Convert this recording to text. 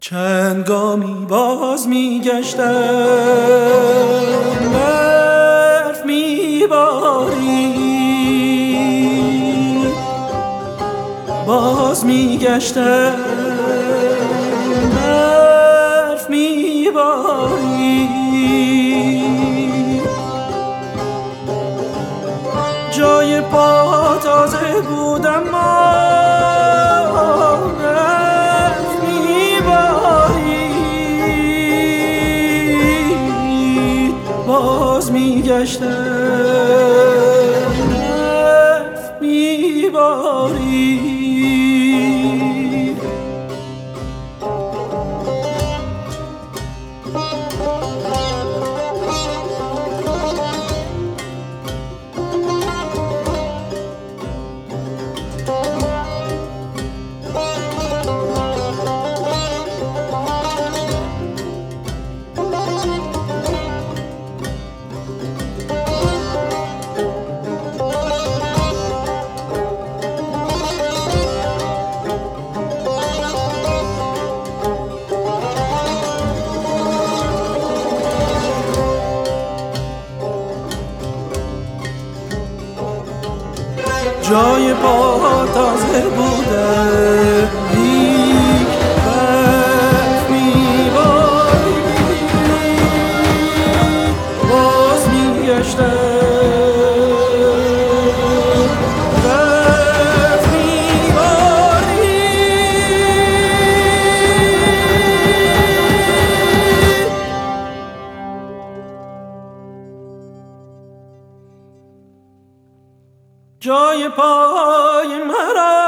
چند گامی باز میگشتم، برف میبارید. باز میگشتم، برف میبارید. جای پا تازه بودم، باز میگشتم، برف میبارید. جای پا تازه بوده، لیک برف میبارید. باز میگشتم، برف میبارید. جای پای مرا